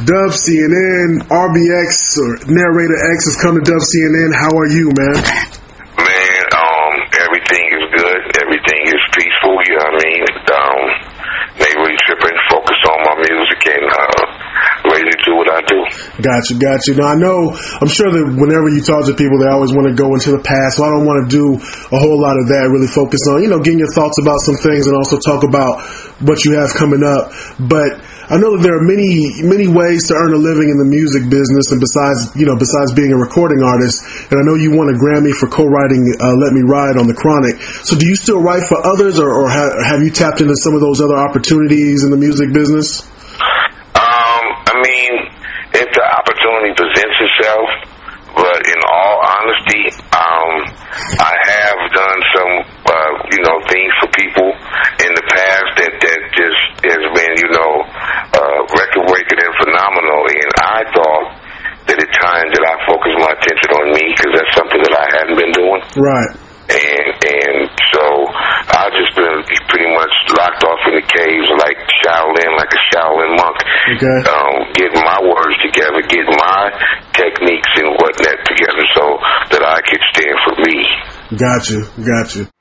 Dub CNN, RBX, or Narrator X has come to Dub CNN. How are you, man? Man, everything is good. Everything is peaceful, you know what I mean? They really tripping, focus on my music, and ready to do what I do. Got you. Now, I'm sure that whenever you talk to people, they always want to go into the past, so I don't want to do a whole lot of that, really focus on, getting your thoughts about some things and also talk about what you have coming up. But I know that there are many ways to earn a living in the music business, and besides being a recording artist, and I know you won a Grammy for co-writing Let Me Ride on The Chronic. So do you still write for others, or have you tapped into some of those other opportunities in the music business? If the opportunity presents itself, but in all honesty, I have done some, things for people in the past that just has been, record-breaking and phenomenal. And I thought that it's time that I focus my attention on me, because that's something that I hadn't been doing. Right. And so I've just been pretty much locked off in the caves like a Shaolin monk. Okay. Getting my words together, getting my techniques and whatnot together so that I could stand for me. Got you.